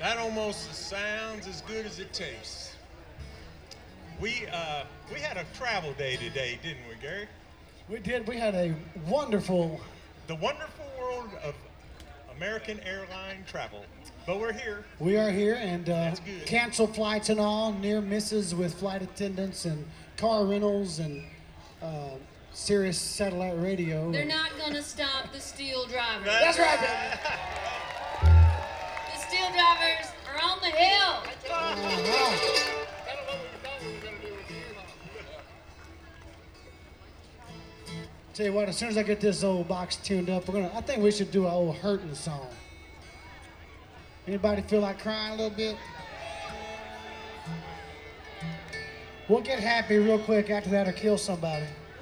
That almost sounds as good as it tastes. We had a travel day today, didn't we, Gary? We did. We had a wonderful. The wonderful world of American airline travel. But we're here. We are here and That's good. canceled flights and all, near misses with flight attendants and car rentals and Sirius satellite radio. They're not gonna stop the steel drivers. That's right, baby. The steel drivers are on the hill. Tell you what, as soon as I get this old box tuned up, I think we should do our old hurting song. Anybody feel like crying a little bit? We'll get happy real quick after that or kill somebody.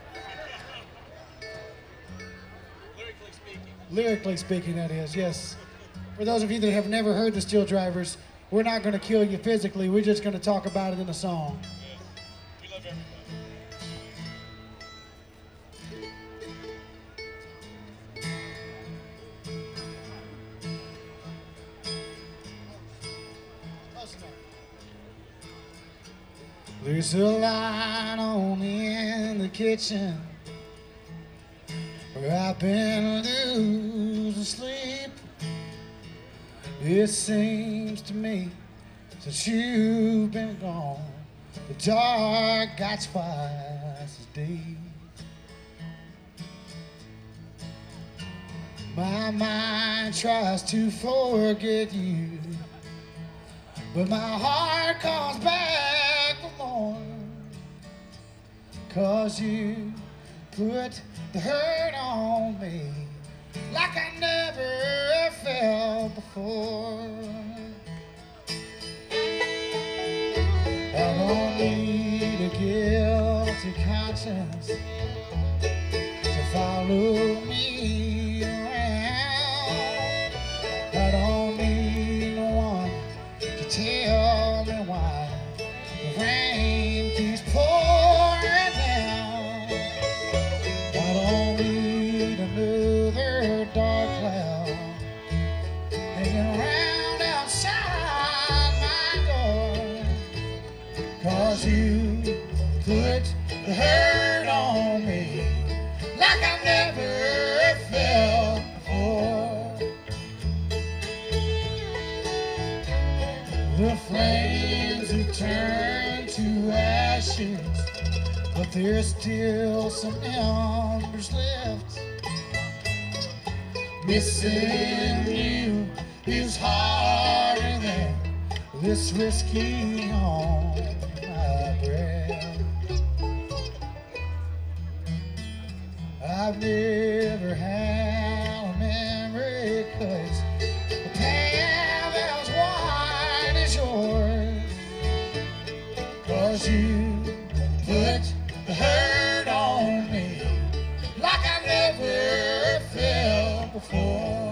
Lyrically speaking, that is, yes. For those of you that have never heard the Steel Drivers, we're not going to kill you physically. We're just going to talk about it in a song. We love everybody. There's a light on in the kitchen where I've been losing sleep. It seems to me since you've been gone, the dark got twice as deep. My mind tries to forget you, but my heart comes back for more. 'Cause you put the hurt on me like I never felt before. I don't need a guilty conscience to follow me around. I don't need no one to tell me why the rain keeps pouring down. I don't need another dark cloud hanging around outside my door. 'Cause you put the hurt on me like I never felt before. The flames have turned to ashes, but there's still some embers left. Missing you is harder than this whiskey on my breath. I've never had a memory cut a path as wide as yours. 'Cause you put the hurt on me like I never felt before.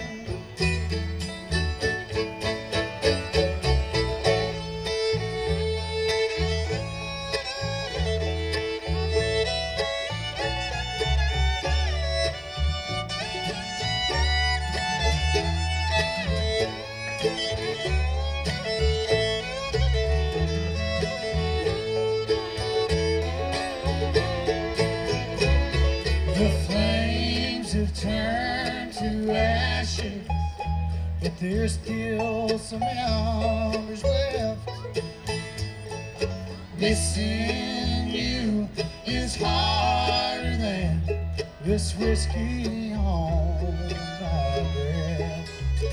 The flames have turned to ashes, but there's still some embers left. Missing you is harder than this whiskey on my breath.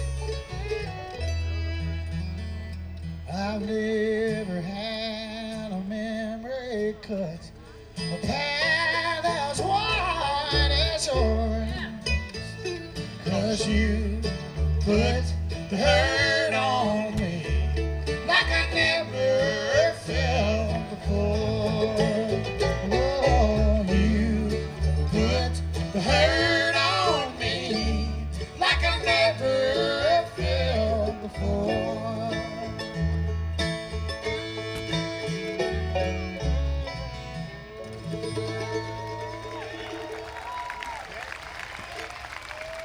I've never had a memory cut a path as wide as yours. 'Cause you put the hurt